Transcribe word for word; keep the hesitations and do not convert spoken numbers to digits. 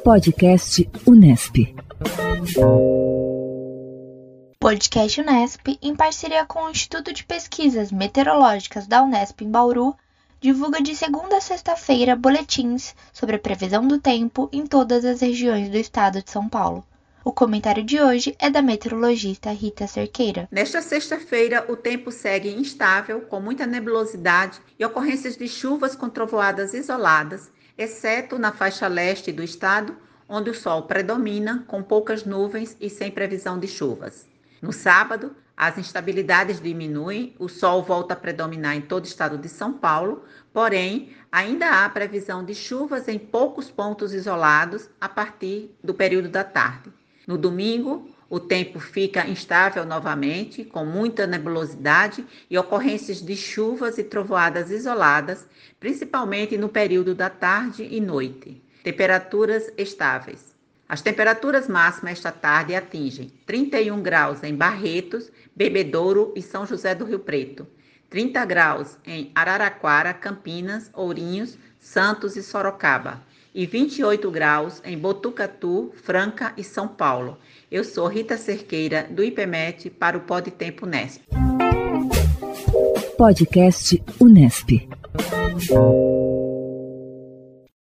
Podcast Unesp. Podcast Unesp, em parceria com o Instituto de Pesquisas Meteorológicas da Unesp em Bauru, divulga de segunda a sexta-feira boletins sobre a previsão do tempo em todas as regiões do estado de São Paulo. O comentário de hoje é da meteorologista Rita Cerqueira. Nesta sexta-feira, o tempo segue instável, com muita nebulosidade e ocorrências de chuvas com trovoadas isoladas, exceto na faixa leste do estado, onde o sol predomina, com poucas nuvens e sem previsão de chuvas. No sábado, as instabilidades diminuem, o sol volta a predominar em todo o estado de São Paulo, porém, ainda há previsão de chuvas em poucos pontos isolados a partir do período da tarde. No domingo, o tempo fica instável novamente, com muita nebulosidade e ocorrências de chuvas e trovoadas isoladas, principalmente no período da tarde e noite. Temperaturas estáveis. As temperaturas máximas esta tarde atingem trinta e um graus em Barretos, Bebedouro e São José do Rio Preto, trinta graus em Araraquara, Campinas, Ourinhos, Santos e Sorocaba, e vinte e oito graus em Botucatu, Franca e São Paulo. Eu sou Rita Cerqueira, do IPMET, para o Pod Tempo Unesp. Podcast Unesp.